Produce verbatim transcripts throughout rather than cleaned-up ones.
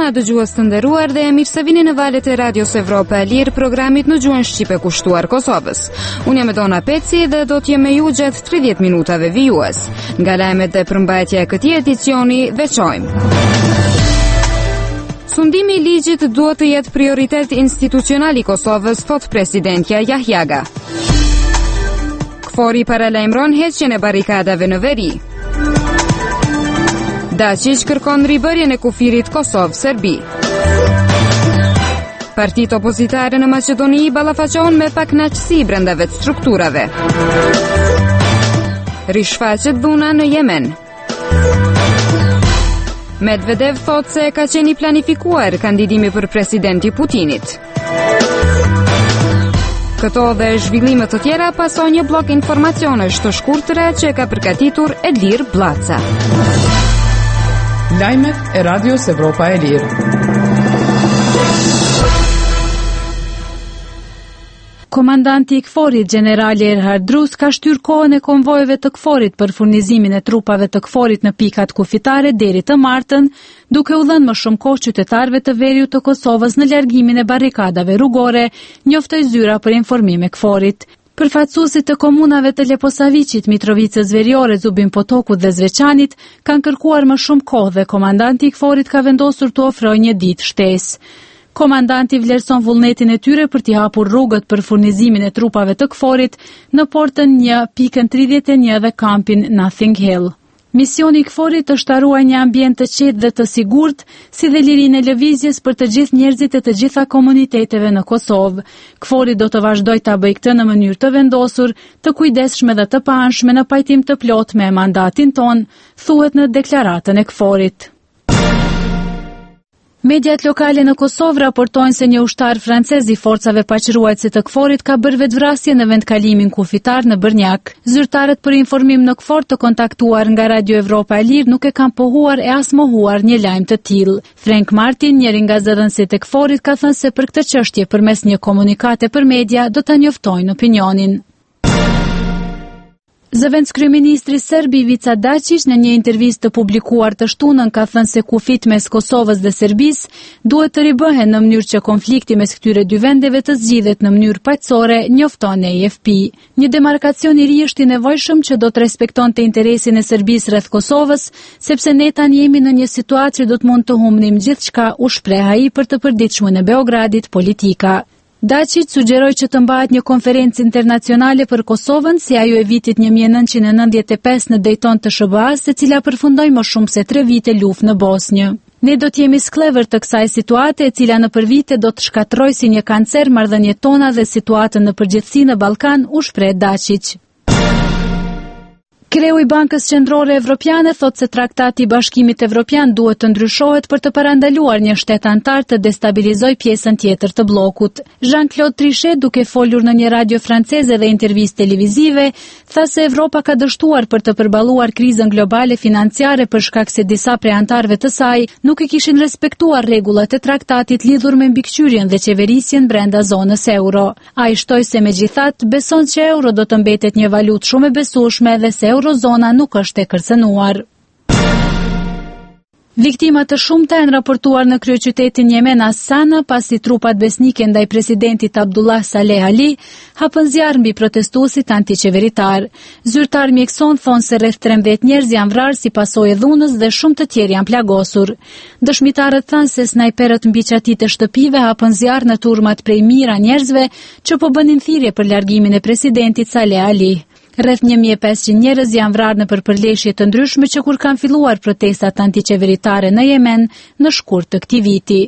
mëngjeshma dëgjues të nderuar dhe mirë se vini në valët e Radios Evropa e Lirë, programit në gjuhën shqipe kushtuar Kosovës. Unë jam Dona Peci dhe do të jem me ju gjatë tridhjetë minutave vijues. Nga lajmet dhe përmbajtja e këtij edicioni veçojmë. Sundimi i ligjit duhet të jetë prioritet institucional i Kosovës, thot presidentja Jahjaga. Kfori paralajmëron heqjen e barrikadave në veri. Dacic kërkon ribërjen e kufirit Kosovë-Serbi. Partitë opozitare në Maqedoni ballafaqohen me pakënaqësi brenda vetë strukturave. Rishfaqet dhuna në Yemen. Medvedev thot se ka qenë i planifikuar kandidimi për presidenti Putinit. Këto dhe zhvillimet të tjera pason një blok informacionesh të shkurtra që ka përgatitur Elir Blaca. Lajmet e Radios Evropa e Lirë. Komandanti i Kforit, generali Erhard Drus, ka shtyr kohën e konvojeve të Kforit për furnizimin e trupave të Kforit në pikat kufitare deri të martën, duke u dhënë më shumë kohë qytetarëve të veriut të Kosovës në largimin e barrikadave rrugore, njoftoi zyra për informim e Kforit. Përfaqësuesit të komunave të Leposavicit, Mitrovicës Veriore, Zubin Potokut dhe Zveçanit kanë kërkuar më shumë kohë dhe komandanti i Kforit ka vendosur të ofrojë një ditë shtesë. Komandanti vlerëson vullnetin e tyre për t'i hapur rrugët për furnizimin e trupave të Kforit në portën një pikën tridhjetë e një dhe kampin Nothing Hill. Misioni i Kforit është ta ruajë një ambient të qetë dhe të sigurt, si dhe lirinë e lëvizjes për të gjithë njerëzit e të gjitha komuniteteve në Kosovë. Kfori do të vazhdojë ta bëjë këtë në mënyrë të vendosur, të kujdesshme dhe të paanshme në pajtim të plotë me mandatin ton, thuhet në deklaratën e Kforit. Mediat lokale në Kosovë raportojnë se një ushtar francez i forcave paqëruese të Kforit ka bërë vetvrasje në vendkalimin kufitar në Bërnjak. Zyrtarët për informim në Kfor të kontaktuar nga Radio Evropa e Lirë nuk e kanë pohuar e as mohuar një lajm të tillë. Frank Martin, njëri nga zëdhënësit e Kforit, ka thënë se për këtë çështje përmes një komunikate për media do ta njoftojnë opinionin. Zëvendës kryeministri serb Ivica Dačić në një intervistë të publikuar të shtunën ka thënë se kufit mes Kosovës dhe Serbisë duhet të ribëhen në mënyrë që konflikti mes këtyre dy vendeve të zgjidhet në mënyrë paqësore, njofton A F P. Një demarkacion i ri është i nevojshëm që do të respektonte interesin e Serbisë rreth Kosovës, sepse ne tani jemi në një situatë që do të mund të humbnim gjithçka, u shpreh ai për të përditshmën e Beogradit politika. Dačić sugjeroi që të mbahet një konferencë internacionale për Kosovën si ajo e vitit një mijë e nëntëqind e nëntëdhjetë e pesë në Dayton të S B A-s, e cila përfundoi më shumë se tre vite luftë në Bosnjë. Ne do të jemi sklever të kësaj situate, e cila nëpër vite do të shkatërrojë si një kancer marrëdhëniet tona dhe situatën në përgjithësi në Ballkan, u shpreh Dačić. Kreu i Bankës Qendrore Evropiane thot se traktati i Bashkimit Evropian duhet të ndryshohet për të parandaluar një shtet antar të destabilizojë pjesën tjetër të bllokut. Jean-Claude Trichet, duke folur në një radio franceze dhe intervistë televizive, tha se Evropa ka dështuar për të përballuar krizën globale financiare për shkak se disa prej antarëve të saj nuk e kishin respektuar rregullat e traktatit lidhur me mbikëqyrjen dhe qeverisjen brenda zonës euro. Ai shtoi se megjithatë beson që euro do të mbetet një valutë shumë e besueshme dhe se Eurozona nuk është e kërcënuar. Viktimat të shumta janë raportuar në kryeqytetin Yemen As-Sana pasi trupat besnike ndaj presidentit Abdullah Saleh Ali hapën zjarr mbi protestuesit antiqeveritar. Zyrtar mjekëson thonë se rreth trembëdhjetë njerëz janë vrarë si pasojë e dhunës dhe shumë të tjerë janë plagosur. Dëshmitarët thanë se snajperët mbi çatitë e shtëpive hapën zjarr në turmat prej mijëra njerëzve që po bënin thirrje për largimin e presidentit Saleh Ali. Rreth një mijë e pesëqind njerëz janë vrarë në përpërleshje të ndryshme që kur kanë filluar protestat antiqeveritare në Yemen në shkurt të këtij viti.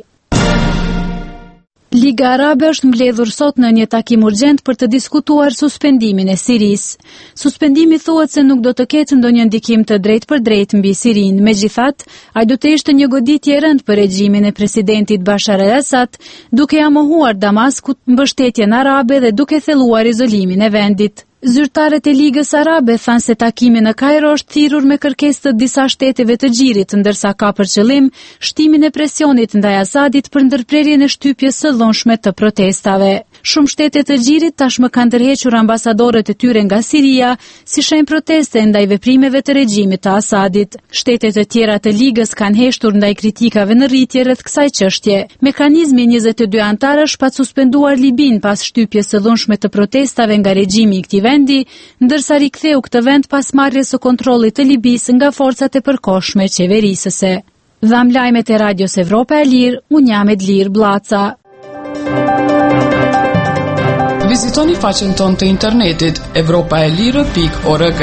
Liga Arabe është mbledhur sot në një takim urgjent për të diskutuar suspendimin e Sirisë. Suspendimi thuhet se nuk do të ketë ndonjë ndikim të drejtë për drejtë mbi Sirinë. Megjithatë, ai do të ishte një goditje e rëndë për regjimin e presidentit Bashar al-Assad, duke ia mohuar Damaskut mbështetjen arabe dhe duke thelluar izolimin e vendit. Zyrtarët e Ligës Arabe thanë se takimi në Kairo është thirrur me kërkesë të disa shteteve të gjirit, ndërsa ka për qëllim shtimin e presionit ndaj Asadit për ndërprerjen e shtypjes së dhunshme të protestave. Shumë shtete të Gjirit tashmë kanë tërhequr ambasadorët e tyre nga Siria si shenjë proteste ndaj veprimeve të regjimit të Asadit. Shtetet e tjera të Ligës kanë heshtur ndaj kritikave në rritje rreth kësaj çështje. Mekanizmi njëzet e dy antarësh pa suspenduar Libin pas shtypjes së dhunshme të protestave nga regjimi i këtij vendi, ndërsa riktheu këtë vend pas marrjes së kontrollit të Libisë nga forcat e përkohshme qeverisëse. Dham lajmet e Radios Evropa e Lirë, unë jam Edlir Blaca. Vizitoni faqen tonë të internetit evropaelire pikë org.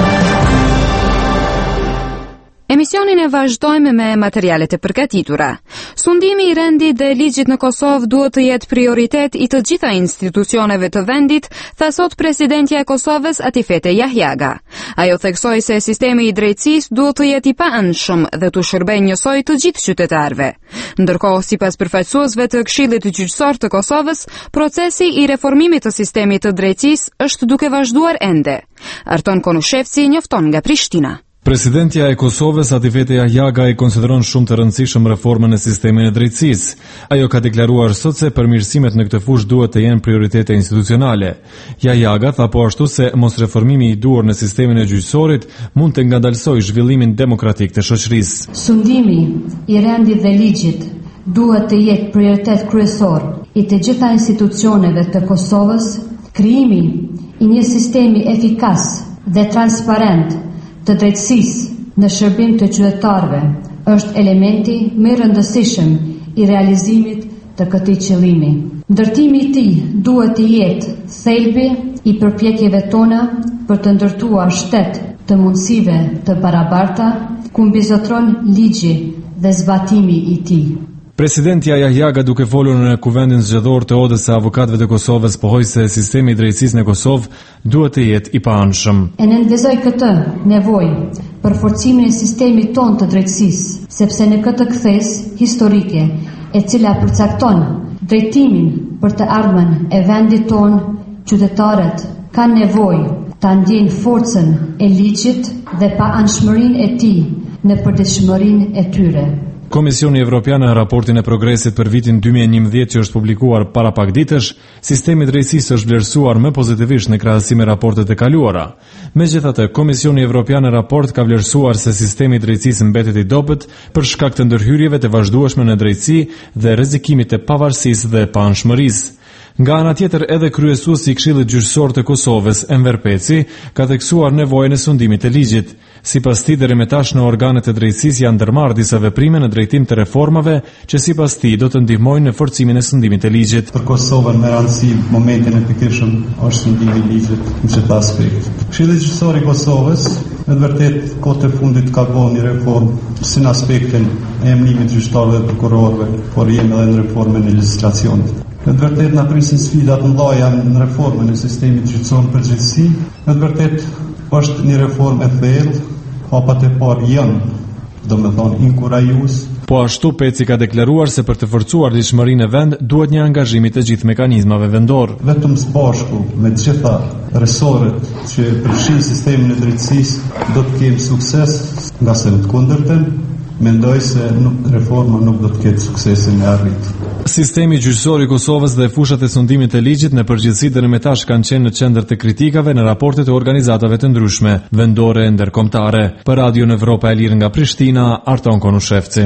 Emisionin e vazhdojmë me materialet e përgatitura. Sundimi i rendit dhe ligjit në Kosovë duhet të jetë prioritet i të gjitha institucioneve të vendit, tha sot presidentja e Kosovës Atifete Jahjaga. Ajo theksoi se sistemi i drejtësisë duhet të jetë i paanshëm dhe të shërbejë njësoj të gjithë qytetarëve. Ndërkohë, sipas përfaqësuesve të Këshillit Gjyqësor të Kosovës, procesi i reformimit të sistemit të drejtësisë është duke vazhduar ende. Arton Konushevci njofton nga Prishtina. Presidentja e Kosovës Atifete Jahjaga e konsideron shumë të rëndësishëm reformën e sistemit të drejtësisë. Ajo ka deklaruar sot se përmirësimet në këtë fushë duhet të jenë prioritete institucionale. Jahjaga tha po ashtu se mos reformimi i duhur në sistemin e gjyqësorit mund të ngadalsojë zhvillimin demokratik të shoqërisë. Sundimi i rendit dhe ligjit duhet të jetë prioritet kryesor i të gjitha institucioneve të Kosovës. Krijimi i një sistemi efikas dhe transparent të drejtësisë në shërbim të qytetarëve është elementi më i rëndësishëm i realizimit të këtij qëllimi. Ndërtimi i tij duhet të jetë thelbi i përpjekjeve tona për të ndërtuar shtet të mundësive të barabarta, ku mbizotron ligji dhe zbatimi i tij. Presidentja Jahjaga, duke folur në kuvendin zgjedhor të Odës së Avokatëve të Kosovës, pohoi se sistemi i drejtësisë në Kosovë duhet të jetë i paanshëm. E nënvezoj këtë nevojë për forcimin e sistemit tonë të drejtësisë, sepse në këtë kthes historike, e cila përcakton drejtimin për të ardhmen e vendit tonë, qytetarët kanë nevojë ta ndjejnë forcën e ligjit dhe paanshmërinë e tij në përditshmërinë e tyre. Komisioni Evropian në raportin e progresit për vitin dy mijë e njëmbëdhjetë që është publikuar para pak ditësh, sistemi i drejtësisë është vlerësuar më pozitivisht në krahasim me raportet e kaluara. Megjithatë, Komisioni Evropian në raport ka vlerësuar se sistemi i drejtësisë mbetet i dobët për shkak të ndërhyrjeve të vazhdueshme në drejtësi dhe rrezikimit të pavarësisë dhe paanshmërisë. Nga ana tjetër, edhe kryesuesi i Këshillit Gjyqësor të Kosovës, Enver Peci, ka theksuar nevojën e sundimit të ligjit. Sipas tij, deri më tash në organet e drejtësisë janë ndërmarrë disa veprime në drejtim të reformave që sipas tij do të ndihmojnë në forcimin e sundimit të ligjit. Për Kosovën me rëndësi momentin e pikërisëm është sundimi i ligjit në çdo aspekt. Këshilli Gjyqësor i Kosovës me vërtet kohët e fundit ka bërë një reformë si në aspektin e emërimit gjyqtarëve dhe prokurorëve, por jemi edhe në reformën e legjislacionit. Me të vërtet na prisin sfidat të mëdha në reformën e sistemit gjyqësor në përgjithësi. Me të vërtet është një reformë e thellë, hapat e parë janë, domethënë inkurajues. Po ashtu Peci ka deklaruar se për të forcuar lidhshmërinë e vend duhet një angazhim i të gjithë mekanizmave vendor. Vetëm së bashku me të gjitha resortet që përfshin sistemin e drejtësisë do të kemi sukses, nga se në të kundërtën mendoj se nuk, reforma nuk do të ketë suksesin e arritur. Sistemi gjyqësor i Kosovës dhe fushat e sundimit të ligjit në përgjithësi deri më tash kanë qenë në qendër të kritikave në raportet e organizatave të ndryshme, vendore e ndërkombëtare. Për Radion Evropa e Lirë nga Prishtina, Arton Konushevci.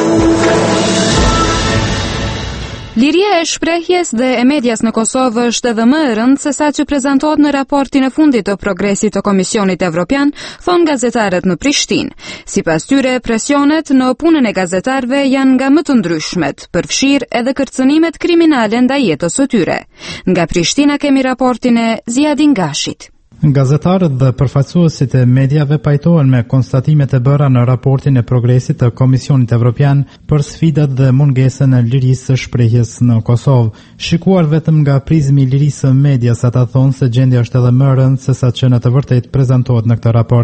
Liria e shprehjes dhe e medias në Kosovë është edhe më e rëndë se sa që prezantohet në raportin e fundit të progresit të Komisionit Evropian, thonë gazetarët në Prishtinë. Sipas tyre, presionet në punën e gazetarëve janë nga më të ndryshmet, përfshirë edhe kërcënimet kriminale ndaj jetës së tyre. Nga Prishtina kemi raportin e Ziadin Gashit. Gazetarët dhe përfaqësuesit e mediave pajtohen me konstatimet e bëra në raportin e progresit të Komisionit Evropian për sfidat dhe mungesën e lirisë së shprehjes në Kosovë. Shikuar vetëm nga prizmi i lirisë së medias, ata thonë se gjendja është edhe më e rëndë se sa që në të vërtetë prezantohet në këtë raport.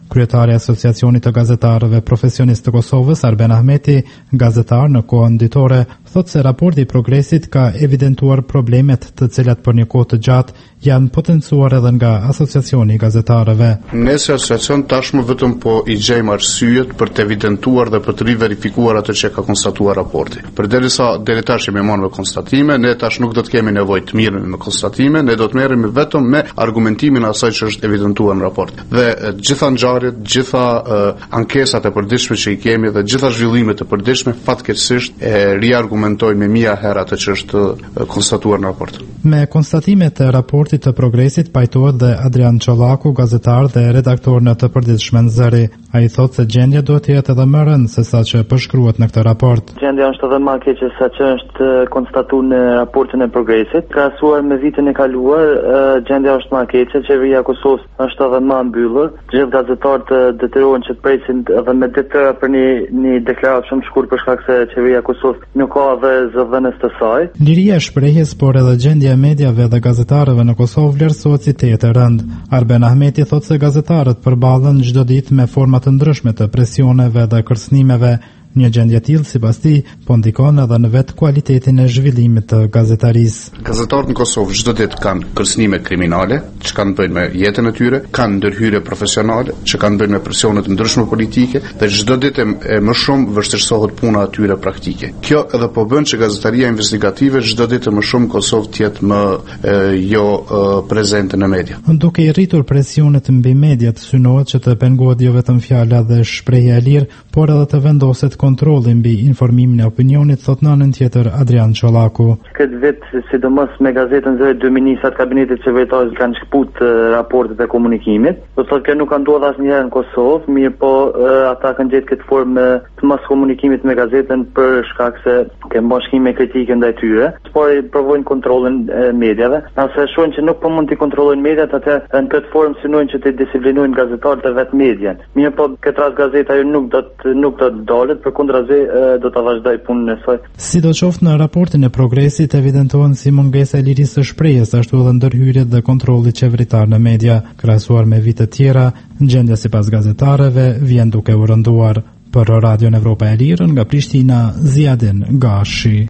Kryetari i Asociacionit të Gazetarëve Profesionistë të Kosovës, Arben Ahmeti, gazetar në kohën ditore, thotë se raporti i progresit ka evidentuar problemet të cilat për një kohë të gjatë janë potencuar edhe nga Asociacioni i Gazetarëve. Ne si asociacion tashmë vetëm po i gjejmë arsyet për të evidentuar dhe për të riverifikuar atë që ka konstatuar raporti. Përderisa deri tash jemi marrë me konstatime, ne tash nuk do të kemi nevojë të mirëmi me konstatime, ne do të merremi vetëm me argumentimin e asaj që është evidentuar në raport. Dhe të gjitha ngjarjet, të gjitha uh, ankesat e përditshme që i kemi dhe të gjitha zhvillimet e përditshme fatkeqësisht e riargumentojnë me mia herë atë që është uh, konstatuar në raport. Me konstatimet e raportit të progresit pajtohet dhe Adrian Çollaku, gazetar dhe redaktor në Të Përditshme në Zëri. Ai thotë se gjendja duhet të jetë edhe më rëndë se sa që përshkruhet në këtë raport. Gjendja është edhe më e keqe sa që është konstatuar në raportin e progresit. Krahasuar me vitin e kaluar, gjendja është më e keqe, qeveria e Kosovës është edhe më mbyllur. Gjithë gazetarët detyrohen që të presin edhe me ditë për një një deklaratë shumë shkurt për shkak se qeveria e Kosovës nuk ka edhe zëvendës të saj. Liria e shprehjes, por edhe gjendja e mediave dhe gazetarëve në Kosovë vlerësohet si të jetë e rëndë. Arben Ahmeti thotë se gazetarët përballen çdo ditë me forma të ndryshme të presioneve dhe kërcënimeve. Një gjendje tillë sipas tij po ndikon edhe në vetë kualitetin e zhvillimit të gazetarisë. Gazetarët në Kosovë çdo ditë kanë kërcënime kriminale, që kanë bëjnë me jetën e tyre, kanë ndërhyrje profesionale, që kanë bëjnë me presione të ndryshme politike, dhe çdo ditë e më shumë vështirësohet puna e tyre praktike. Kjo edhe po bën që gazetaria investigative çdo ditë më shumë Kosovë të jetë më e, jo e, prezente në media. Duke i rritur presionet mbi mediat, synohet që të pengohet jo vetëm fjala dhe shprehja e lirë, por edhe të vendoset kontrolli mbi informimin e opinionit, thot nënën tjetër Adrian Çollaku. Këtë vit, sidomos me gazetën Zëri, dy ministrat kabinetit qeveritores kanë shkput uh, raportet e komunikimit. Do thotë që nuk ka ndodhur asnjëherë në Kosovë, mirë po uh, ata kanë gjetë këtë formë të mos komunikimit me gazetën për shkak se ke bashkime kritike ndaj tyre. Por i provojnë kontrollin e mediave. Nëse shohin që nuk po mund të kontrollojnë mediat, atë në këtë formë synojnë që të disiplinojnë gazetarët e vetë median. Mirë po këtë rast gazeta ju nuk do të nuk do të dalet, përkundrazi do ta vazhdoj punën e saj. Sidoqoftë, në raportin e progresit evidentohen si mungesa e lirisë së shprehjes, ashtu edhe ndërhyrjet dhe kontrolli qeveritar në media, krahasuar me vite tjera, gjendja sipas gazetarëve vjen duke u rënduar. Për Radion Evropa e Lirë nga Prishtina, Ziadin Gashi.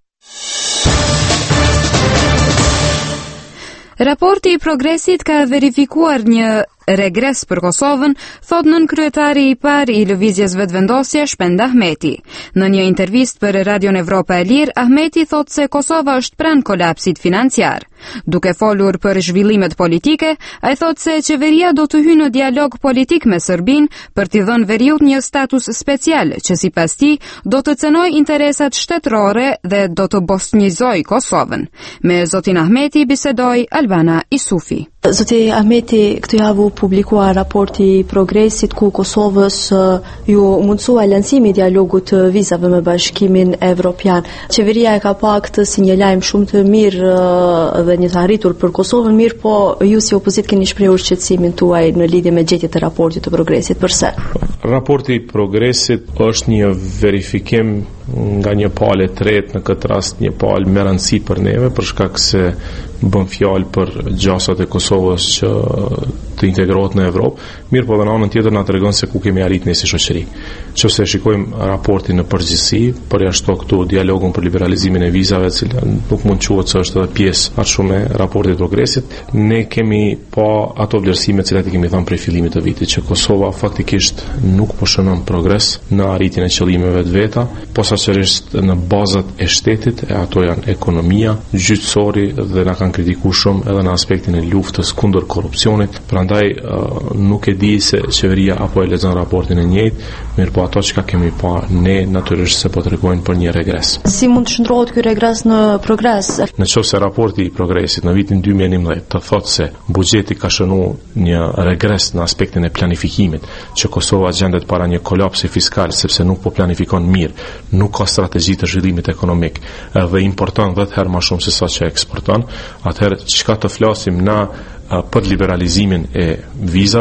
Raporti i progresit ka verifikuar një regres për Kosovën, thot nën kryetari i parë i lëvizjes vetëvendosje Shpend Ahmeti. Në një intervistë për Radion Evropa e Lirë, Ahmeti thot se Kosova është pranë kolapsit financiar. Duke folur për zhvillimet politike, ai thot se qeveria do të hyjë në dialog politik me Serbinë për t'i dhënë veriut një status special që sipas tij do të cenojë interesat shtetërore dhe do të bosnjizojë Kosovën. Me zotin Ahmeti bisedoi Albana Isufi. Zoti Ahmeti, këtë javë u publikua raporti i progresit ku Kosovës ju mundsua lancimi i dialogut të vizave me Bashkimin Evropian. Qeveria e ka pa këtë si një lajm shumë të mirë dhe një të arritur për Kosovën, mirë po ju si opozit keni shprehur shqetësimin tuaj në lidhje me gjetjet e raportit të progresit. Përse? Raporti i progresit është një verifikim nga një palë e tretë, në këtë rast një palë me rëndësi për neve, për shkak se bën fjalë për gjasat e Kosovës që të integrohet në Evropë, mirë po dhe në anën tjetër na tregon se ku kemi arrit ne si shoqëri. Nëse shikojmë raportin në përgjithësi, përjashto këtu dialogun për liberalizimin e vizave, cila nuk mund quhet se është edhe pjesë aq shumë e raportit të progresit, ne kemi pa ato vlerësime të cilat i kemi thënë prej fillimit të vitit, që Kosova faktikisht nuk po shënon progres në arritjen e qëllimeve të veta, posaçërisht në bazat e shtetit, e ato janë ekonomia, gjyqësori dhe na kanë kritikuar shumë edhe në aspektin e luftës kundër korrupsionit. Prandaj uh, nuk e di se qeveria apo e lexon raportin e njëjtë, mirë po ato që kemi pa ne natyrisht se po tregojnë për një regres. Si mund të shndrohet ky regres në progres? Nëse raporti i progresit në vitin dy mijë e njëmbëdhjetë të thotë se buxheti ka shënuar një regres në aspektin e planifikimit, që Kosova gjendet para një kolapsi fiskal sepse nuk po planifikon mirë, nuk ka strategji të zhvillimit ekonomik dhe importon dhjetë herë më shumë se sa që eksporton, atëherë çka të flasim na për liberalizimin e vizave,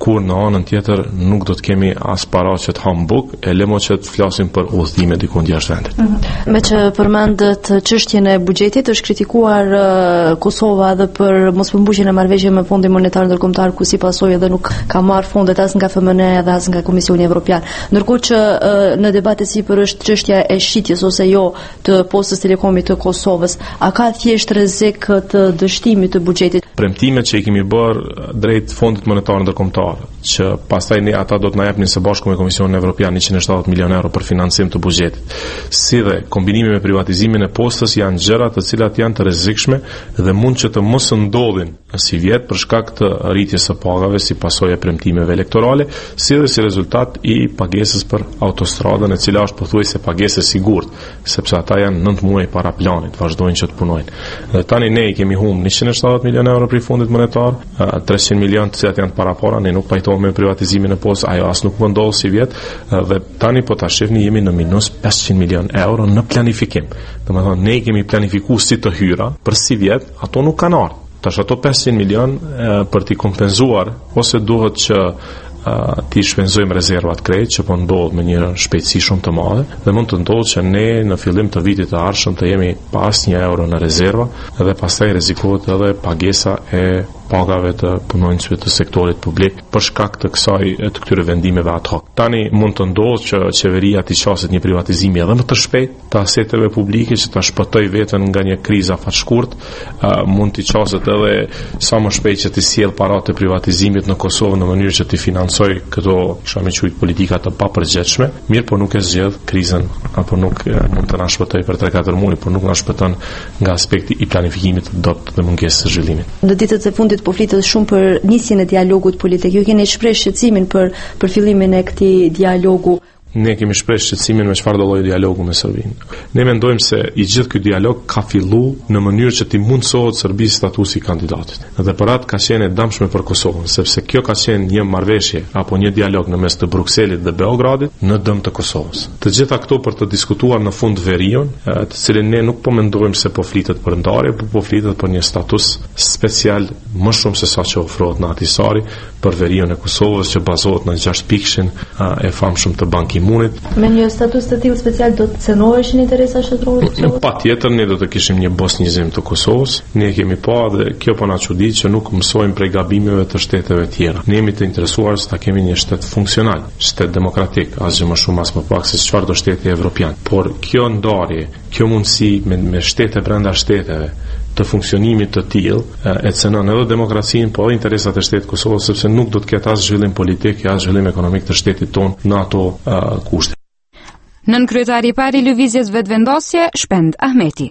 kur në anën tjetër nuk do të kemi as para që të ham buk, e lemo që të flasim për udhëtime diku jashtë vendit. Mm-hmm. Me që përmendet çështjen e buxhetit, është kritikuar uh, Kosova edhe për mospërmbusjen e marrëveshjeve me Fondin Monetar Ndërkombëtar, ku si pasojë edhe nuk ka marrë fondet as nga F M N dhe as nga Komisioni Evropian. Ndërkohë që uh, në debatet sipër është çështja e shitjes ose jo të postës telekomit të Kosovës, a ka thjesht rrezik të dështimit të buxhetit? Premtimet që i kemi bërë drejt Fondit Monetar Ndërkombëtar, që pastaj ne ata do të na japnin së bashku me Komisionin Evropian njëqind e shtatëdhjetë milionë euro për financim të buxhetit, si dhe kombinimi me privatizimin e postës, janë gjëra të cilat janë të rrezikshme dhe mund që të mos ndodhin si vjet për shkak të rritjes së pagave si pasojë e premtimeve elektorale, si dhe si rezultat i pagesës për autostradën, e cila është pothuajse pagesë e sigurt, sepse ata janë nëntë muaj para planit, vazhdojnë që të punojnë. Dhe tani ne i kemi humbur njëqind e shtatëdhjetë milionë euro për Fondit Monetar, treqind milionë të cilat janë para para, ne nuk pajtohemi me privatizimin e postës, ajo as nuk ndodh si vjet, dhe tani po ta shihni jemi në minus pesëqind milionë euro në planifikim. Domethënë ne kemi planifikuar si të hyra për si vjet, ato nuk kanë ardhur. Tash ato pesëqind milion e, për t'i kompenzuar, ose duhet që Uh, ti shpenzojmë rezervat krejt që po ndodh me një shpejtësi shumë të madhe, dhe mund të ndodhë që ne në fillim të vitit të ardhshëm të jemi pa asnjë euro në rezerva dhe pastaj rrezikohet edhe pagesa e pagave të punonjësve të sektorit publik për shkak të kësaj të këtyre vendimeve ad hoc. Tani mund të ndodhë që qeveria të qaset një privatizimi edhe më të shpejt të aseteve publike që ta shpëtoj veten nga një krizë afërshkurt, uh, mund të qaset edhe sa më shpejt që të sjell paratë të privatizimit në Kosovë në mënyrë që të financoj këto shami quajt politika të papërgjithshme, mirë po nuk e zgjedh krizën apo nuk uh, mund të na shpëtoj për tre katër muaj, por nuk na shpëton nga aspekti i planifikimit dot dhe mungesës së zhvillimit. Në ditët e fundit po flitet shumë për nisjen e dialogut politik. Ju keni shpreh shqetësimin për për fillimin e këtij dialogu. Ne kemi shpreh shqetësimin me çfarë do lloji dialogu me Serbinë. Ne mendojmë se i gjithë ky dialog ka filluar në mënyrë që ti mundsohet Serbisë statusi kandidatit. Dhe për atë ka qenë e dëmshme për Kosovën, sepse kjo ka qenë një marrëveshje apo një dialog në mes të Brukselit dhe Beogradit në dëm të Kosovës. Të gjitha këto për të diskutuar në fund veriun, të cilin ne nuk po mendojmë se po flitet për ndarje, por po flitet për një status special më shumë se sa që ofrohet në Ahtisari për veriun e Kosovës, që bazohet në gjashtë pikshin e famshëm të Ban Ki-moonit. Me një status të tillë special do të cenoheshin interesa shtetërore të Kosovës? Patjetër ne do të kishim një bosnjizim të Kosovës. Ne kemi pa dhe kjo po na çudit që nuk mësojmë prej gabimeve të shteteve tjera. Ne jemi të interesuar se ta kemi një shtet funksional, shtet demokratik, asgjë më shumë as më pak se çfarë do shteti evropian. Por kjo ndarje, kjo mundësi me, me shtete brenda shteteve të funksionimit të tillë e cenon edhe demokracinë, po edhe interesat e shtetit Kosovës, sepse nuk do të ketë as zhvillim politik, as zhvillim ekonomik të shtetit tonë në ato uh, kushte. Nën kryetari i parë i lëvizjes vetvendosje, Shpend Ahmeti.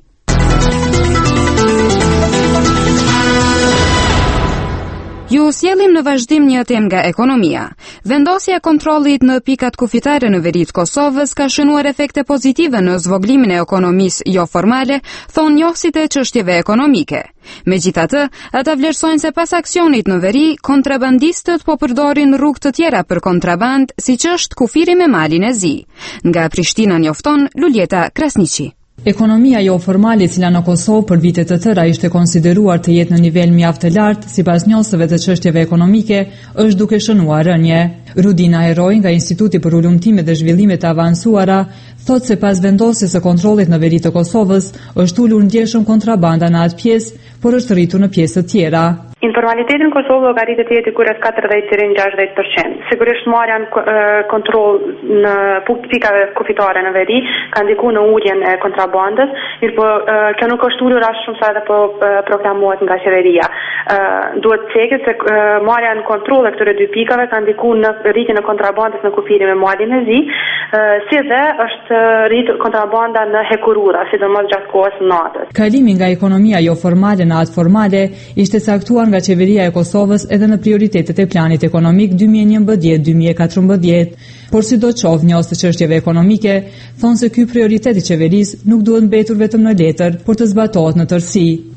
Ju sjellim në vazhdim një temë nga ekonomia. Vendosja e kontrollit në pikat kufitare në veri të Kosovës ka shënuar efekte pozitive në zvogëlimin e ekonomisë jo formale, thonë njohësit e çështjeve ekonomike. Megjithatë, ata vlerësojnë se pas aksionit në veri, kontrabandistët po përdorin rrugë të tjera për kontraband, siç është kufiri me malin e zi. Nga Prishtina njofton Luljeta Krasniqi. Ekonomia jo formale, e cila në Kosovë për vite të tëra ishte konsideruar të jetë në nivel mjaft të lartë, sipas njohësve të çështjeve ekonomike, është duke shënuar rënje. Rudina Heroj nga Instituti për Ulëmtime dhe Zhvillime të Avancuara thotë se pas vendosjes së kontrollit në veri të Kosovës, është ulur ndjeshëm kontrabanda në atë pjesë, por është rritur në pjesë të tjera. Informaliteti në Kosovë llogaritet të jetë kurrë katërdhjetë deri në gjashtëdhjetë përqind. Sigurisht marrja në kontroll në pikave kufitare në veri ka ndikuar në uljen e kontrabandës, mirë po kjo nuk është ulur as shumë sa edhe po proklamohet nga qeveria. Duhet të thekë se marrja në kontroll e këtyre dy pikave ka ndikuar në rritjen e kontrabandës në kufirin me malin e zi, si dhe është rritur kontrabanda në hekurura, sidomos gjatë kohës së natës. Kalimi nga ekonomia jo formale në atë formale ishte caktuar nga qeveria e Kosovës edhe në prioritetet e planit ekonomik dy mijë e njëmbëdhjetë deri dy mijë e katërmbëdhjetë, por sidoqoftë njohës të çështjeve ekonomike thonë se ky prioritet i qeverisë nuk duhet mbetur vetëm në letër, por të zbatohet në tërësi.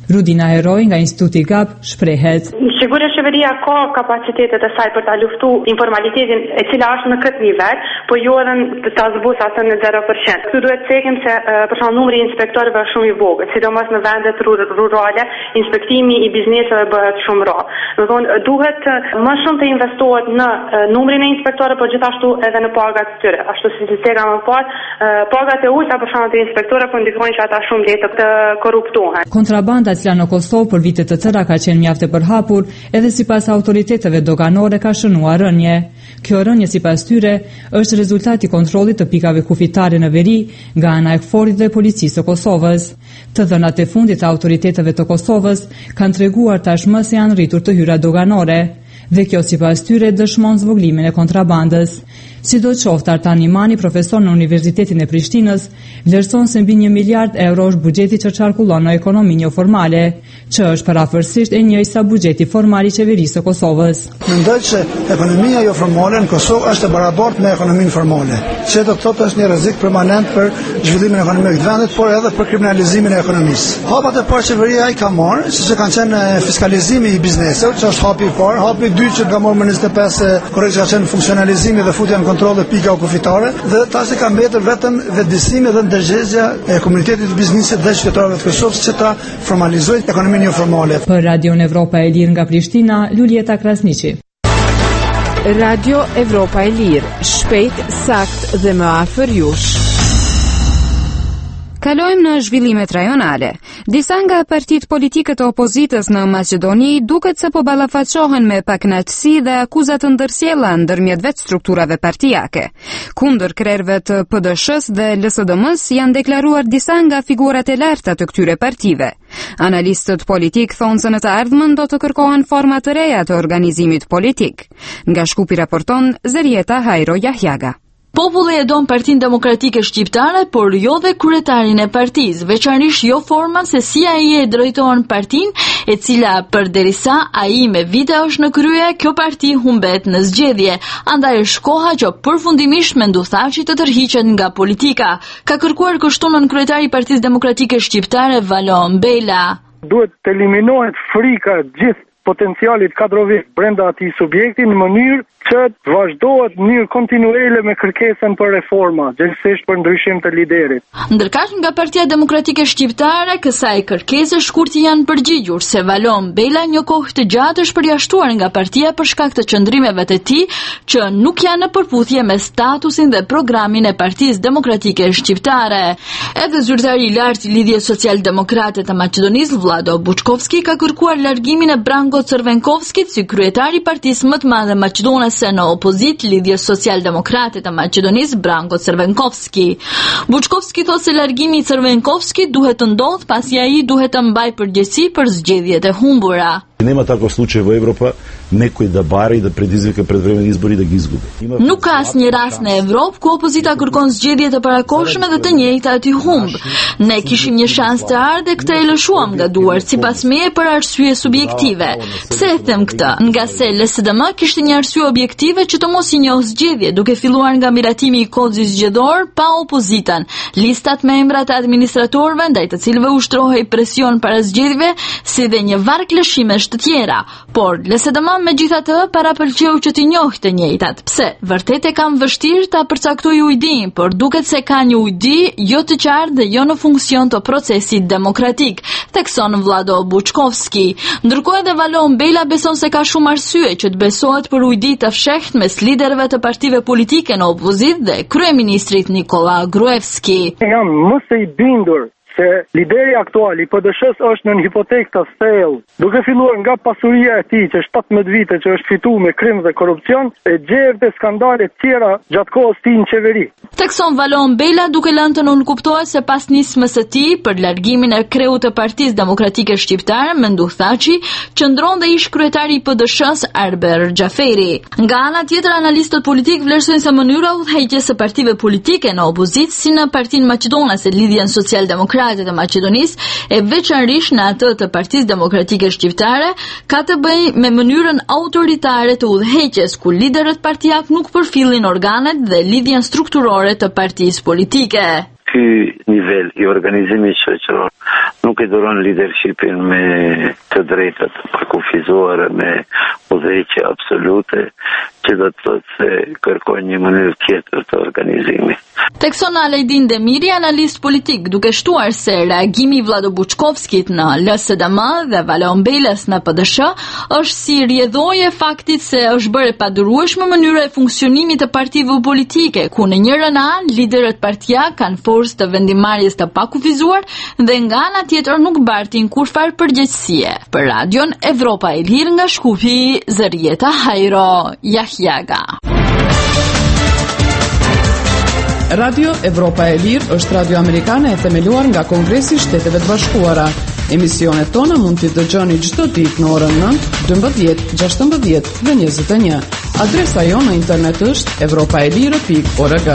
Rudina Heroj nga Instituti GAP shprehet: Sigurisht qeveria ka kapacitetet e saj për ta luftuar informalitetin e cila është në këtë nivel, po jo edhe ta zbusë atë në zero përqind. Këtu duhet të thekim se për shembull numri i inspektorëve është shumë i vogël, sidomos në vendet rurale, inspektimi i bizneseve bëhet shumë rrallë. Do të thonë duhet më shumë të investohet në numrin e inspektorëve, por gjithashtu edhe në pagat e tyre. Ashtu si sistema më parë, pagat e ulta për shembull të inspektorëve po ndikojnë që ata shumë lehtë të korruptohen. Kontrabanda e cila në Kosovë për vite të tëra ka qenë mjaft e përhapur, edhe sipas autoriteteve doganore ka shënuar rënje. Kjo rënje sipas tyre është rezultati i kontrollit të pikave kufitare në veri nga ana e KFOR-it dhe policisë së Kosovës. Të dhënat e fundit të autoriteteve të Kosovës kanë treguar tashmë se janë rritur të hyra doganore, dhe kjo sipas tyre dëshmon zvoglimin e kontrabandës. Sidoqoftë, Artan Imani, profesor në Universitetin e Prishtinës, vlerëson se mbi një miliard euro është buxheti që qarkullon në ekonominë jo formale, që është parafërsisht e njëjtë sa buxheti formal i qeverisë së Kosovës. Mendoj se ekonomia jo formale në Kosovë është e barabartë me ekonominë formale. Që do të thotë është një rrezik permanent për zhvillimin ekonomik të vendit, por edhe për kriminalizimin e ekonomisë. Hapat e parë qeveria i ka marrë, siç kanë qenë fiskalizimi i bizneseve, që është hapi i parë, hapi i dytë që ka marrë më njëzet e pesë korrekt ka qenë funksionalizimi dhe futja në kontroll dhe pika kufitare, dhe tash ka mbetur vetëm vetëdijsimi dhe ndërgjegjësia e komunitetit të biznesit dhe qytetarëve të Kosovës që ta formalizojnë ekonominë jo formale. Për Radio Evropa e Lirë nga Prishtina, Lulieta Krasniqi. Radio Evropa e Lirë, shpejt, sakt dhe më afër jush. Kalojmë në zhvillimet rajonale. Disa nga partitë politike të opozitës në Maqedoni duket se po ballafaqohen me pakënaqësi dhe akuza të ndërsjella ndërmjet vetë strukturave partijake. Kundër krerëve të P D S-s dhe L S D M-s janë deklaruar disa nga figurat e larta të këtyre partive. Analistët politik thonë se në të ardhmen do të kërkohen forma të reja të organizimit politik. Nga Shkupi raporton Zerieta Hajro Jahjaga. Populli e don Partinë Demokratike Shqiptare, por jo dhe kryetarin e partisë, veçanërisht jo forma se si ai e drejton partinë, e cila përderisa ai me vite është në krye, kjo parti humbet në zgjedhje. Andaj është koha që përfundimisht Menduthaçi të tërhiqet nga politika, ka kërkuar kështunën kryetari i Partisë Demokratike Shqiptare Valon Bela. Duhet të eliminohet frika gjithë potencialit kadrovik brenda atij subjekti në mënyrë që të vazhdohet në mënyrë kontinuele me kërkesën për reforma, gjithsesi për ndryshim të liderit. Ndërkaq nga Partia Demokratike Shqiptare, kësaj kërkese shkurti janë përgjigjur se Valon Bela një kohë të gjatë është përjashtuar nga partia për shkak të qëndrimeve të tij që nuk janë në përputhje me statusin dhe programin e Partisë Demokratike Shqiptare. Edhe zyrtari i lartë i Lidhjes Social-Demokrate të Maqedonisë, Vlado Buçkovski, ka kërkuar largimin e Branko Crvenkovskit si kryetari i partisë më të madhe maqedonase në opozit Lidhjes Social-Demokrate të Maqedonisë, Branko Crvenkovski. Buçkovski thotë se largimi i Crvenkovskit duhet të ndodhë pasi ai duhet të mbajë përgjegjësi për zgjedhjet e humbura. Nema takva slučaj u Evropa, nekoj da bari da predizvika pred vremen izbori da ga izgube. Nuk ka asnjë rast në Evropë ku opozita kërkon zgjedhje të parakohshme dhe të njëjtat i humb. Ne kishim një shans të ardhe, këtë e lëshuam nga duart, sipas meje për arsye subjektive. Pse e them këtë? Nga se L S D M kishte një arsye objektive që të mos i njohë zgjedhje, duke filluar nga miratimi i kodit zgjedhor pa opozitën. Listat me emrat e administratorëve ndaj të cilëve ushtrohej presion para zgjedhjeve, si dhe një varg lëshimesh të tjera, por L S D M megjithatë parapëlqeu që t'i njohë të njëjtat. Pse? Vërtet e kam vështirë ta përcaktoj ujdin, por duket se ka një ujdi jo të qartë dhe jo në funksion të procesit demokratik, thekson Vlado Buçkovski. Ndërkohë edhe Valon Bela beson se ka shumë arsye që të besohet për ujdi të fshehtë mes liderëve të partive politike në opozit dhe kryeministrit Nikola Gruevski. Jam më së i bindur se lideri aktual i P D S-s është në një hipotekë të thellë, duke filluar nga pasuria e tij që shtatëmbëdhjetë vite që është fituar me krim dhe korrupsion, e gjerë dhe skandale të tjera gjatë kohës tij në qeveri. Thekson Valon Bela duke lënë të nënkuptohet se pas nismës së tij për largimin e kreut të Partisë Demokratike Shqiptare, Menduthaçi, qëndron dhe ish kryetari i P D S-s Arber Xhaferi. Nga ana tjetër, analistët politik vlerësojnë se mënyra udhëheqjes së partive politike në opozit, si në Partinë Maqedonase Lidhjen Social-Demokrate të Maqedonisë e veçanërisht në atë të Partisë Demokratike Shqiptare, ka të bëjë me mënyrën autoritare të udhëheqjes, ku liderët partijak nuk përfillin organet dhe lidhjen strukturore të partisë politike. Ky nivel i organizimit shoqëror nuk i dhuron leadershipin me të drejtat përkufizuara, me udhëheqje absolute, që do të thotë se kërkojnë një mënyrë tjetër të organizimit. Tekson Alajdin Demiri, analist politik, duke shtuar se reagimi Vlado Buçkovskit në L S D M dhe Valeon Beles në P D S H është si rrjedhoje faktit se është bërë e padurueshme mënyra e funksionimit të partive politike, ku në njërin anë liderët partia kanë forcë të vendimarrjes të pakufizuar dhe nga ana tjetër nuk bartin kurfar përgjegjësie. Për Radion Evropa e Lirë nga Shkupi, Zërieta Hajro, Yahyaga. Radio Evropa e Lirë është radio amerikane e themeluar nga Kongresi i Shteteve të Bashkuara. Emisionet tona mund t'i dëgjoni çdo ditë në orën nëntë, dymbëdhjetë, gjashtëmbëdhjetë dhe njëzet e një. Adresa jon në internet është evropaelire pikë org.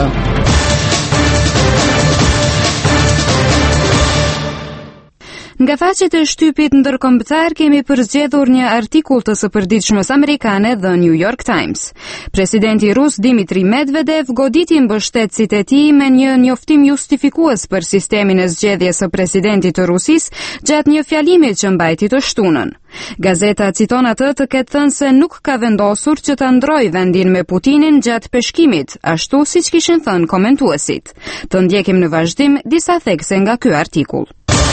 Nga faqet e shtypit ndërkombëtar kemi përzgjedhur një artikull të së përditshmës amerikane The New York Times. Presidenti rus Dmitri Medvedev goditi mbështetësit e tij me një njoftim justifikues për sistemin e zgjedhjes së presidentit të Rusisë gjatë një fjalimi që mbajti të shtunën. Gazeta citon atë të ketë thënë se nuk ka vendosur që ta ndrojë vendin me Putinin gjatë peshkimit, ashtu siç kishin thënë komentuesit. Të ndjekim në vazhdim disa thekse nga ky artikull.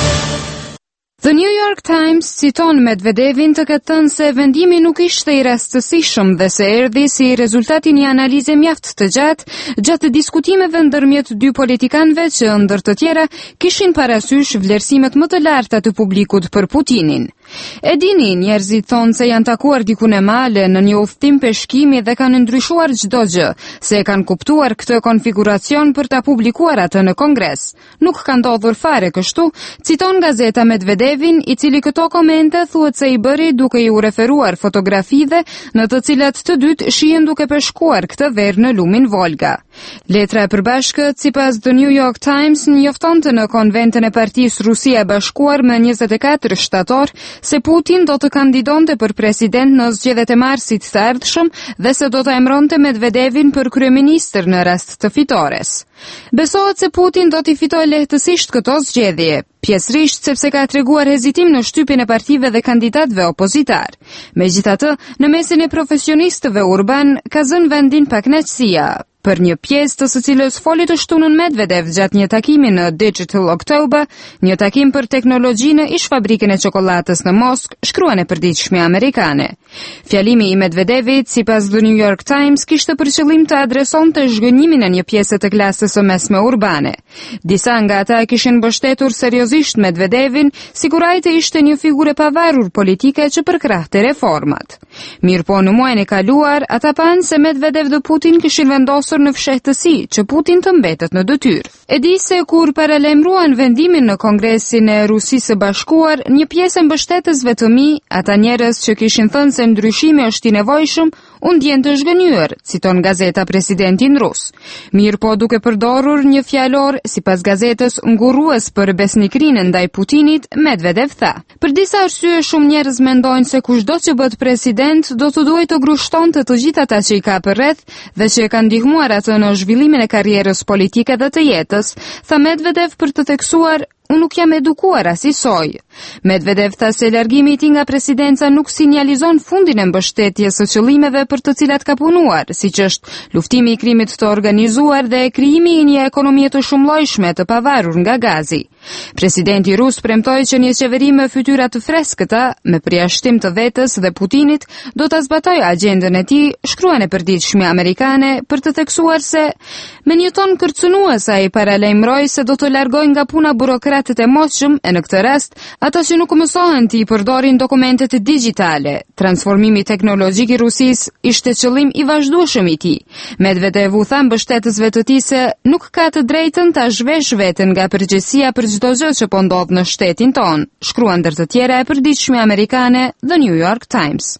The New York Times citon Medvedevin të ketë thënë se vendimi nuk ishte i rastësishëm dhe se erdhi si rezultati një analize mjaft të gjatë gjatë diskutimeve ndërmjet dy politikanëve që ndër të tjera kishin parasysh vlerësimet më të larta të publikut për Putinin. E dini, njerëzit thonë se janë takuar dikun e male në një udhtim peshkimi dhe kanë ndryshuar çdo gjë, se kanë kuptuar këtë konfiguracion për ta publikuar atë në Kongres. Nuk ka ndodhur fare kështu, citon gazeta Medvedevin, i cili këto komente thuhet se i bëri duke i u referuar fotografive në të cilat të dytë shihen duke peshkuar këtë verë në lumin Volga. Letra e përbashkët, sipas The New York Times, njoftonte në konventën e Partisë Rusia e Bashkuar më njëzet e katër shtator se Putin do të kandidonte për president në zgjedhjet e marsit të ardhshëm dhe se do të emëronte Medvedevin për kryeministër në rast të fitores. Besohet se Putin do t'i fitojë lehtësisht këto zgjedhje, pjesërisht sepse ka treguar hezitim në shtypjen e partive dhe kandidatëve opozitar. Megjithatë, në mesin e profesionistëve urban ka zënë vendin pakënaqësia. Për një pjesë të së cilës foli të shtunën Medvedev gjatë një takimi në Digital October, një takim për teknologji në ish fabrikën e çokoladës në Moskë, shkruan e përditshme amerikane. Fjalimi i Medvedevit, sipas The New York Times, kishte për qëllim të adresonte zhgënjimin e një pjese të klasës së mesme urbane. Disa nga ata kishin mbështetur seriozisht Medvedevin, sigurajte ishte një figurë e pavarur politike që përkrahte reformat. Mirëpo në muajin e kaluar, ata panë se Medvedev dhe Putin kishin vendosur në fshehtësi që Putin të mbetet në detyrë. E di se kur paralajmëruan vendimin në Kongresin e Rusisë së Bashkuar, një pjesë e mbështetësve të mi, ata njerëz që kishin thënë se ndryshimi është i nevojshëm, u ndjen të zhgënjur, citon gazeta presidentin rus. Mirë po duke përdorur një fjalor, sipas gazetës, ngurrues për besnikrinë ndaj Putinit, Medvedev tha: "Për disa arsye shumë njerëz mendojnë se kushdo që bëhet president do të duhet të grushtonte të gjithë ata që i ka përreth dhe që e kanë ndihmuar atë në zhvillimin e karrierës politike dhe të jetës", tha Medvedev për të theksuar: "Unë nuk jam edukuar as i soj." Medvedev tha se largimi i tij nga presidenca nuk sinjalizon fundin e mbështetjes së qëllimeve për të cilat ka punuar, siç është luftimi i krimit të organizuar dhe krijimi i një ekonomie të shumëllojshme të pavarur nga gazi. Presidenti rus premtoi që një qeveri me fytyra të freskëta, me përjashtim të vetës dhe Putinit, do ta zbatojë agjendën e tij, shkruan e përditshme amerikane, për të theksuar se me një ton kërcënues ai paralajmëroi se do të largojë nga puna burokratët e moshëm e në këtë rast ata që nuk mësohen të i përdorin dokumentet digjitale. Transformimi teknologjik i Rusisë ishte qëllim i vazhdueshëm i tij. Medvedev u tha mbështetësve të tij se nuk ka të drejtën ta zhvesh veten nga përgjegjësia për çdo gjë që po ndodh në shtetin ton, shkruan ndër të tjera e përditshme amerikane The New York Times.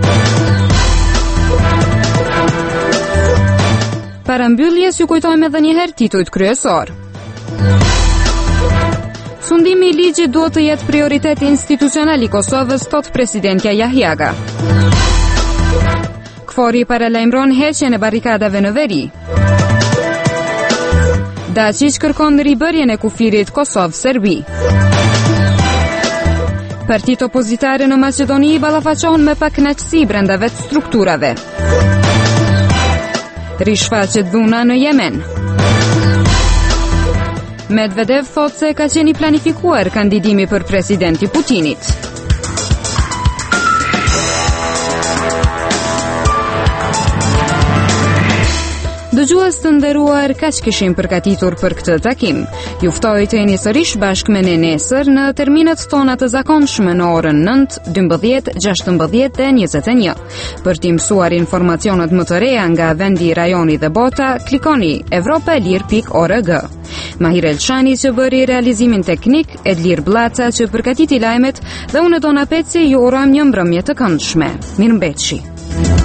Para mbylljes ju kujtojmë edhe një herë titujt kryesor. Sundimi i ligjit duhet të jetë prioritet institucional i Kosovës, thot presidentja Yahyaga. Kfori paralajmëron heqjen e barrikadave në veri. Dacic kërkon ribërjen e kufirit Kosovë-Serbi. Partitë opozitare në Maqedoni ballafaqohen me pakënaqësi brenda vetë strukturave. Rishfaqet dhuna në Yemen. Medvedev thot se ka qenë i planifikuar kandidimi për presidenti Putinit. Dëgjues të nderuar, kaq kishim përgatitur për këtë takim. Ju ftoj të jeni sërish bashkë me ne nesër në terminet tona të zakonshme në orën nëntë, dymbëdhjetë, gjashtëmbëdhjetë dhe njëzet e një. Për t'i mësuar informacionet më të reja nga vendi, rajoni dhe bota, klikoni evropaelir pikë org. Mahir Elshani që bëri realizimin teknik, Edlir Blaca që përgatiti lajmet dhe unë Dona Peci ju urojmë një mbrëmje të këndshme. Mirëmbëjtje.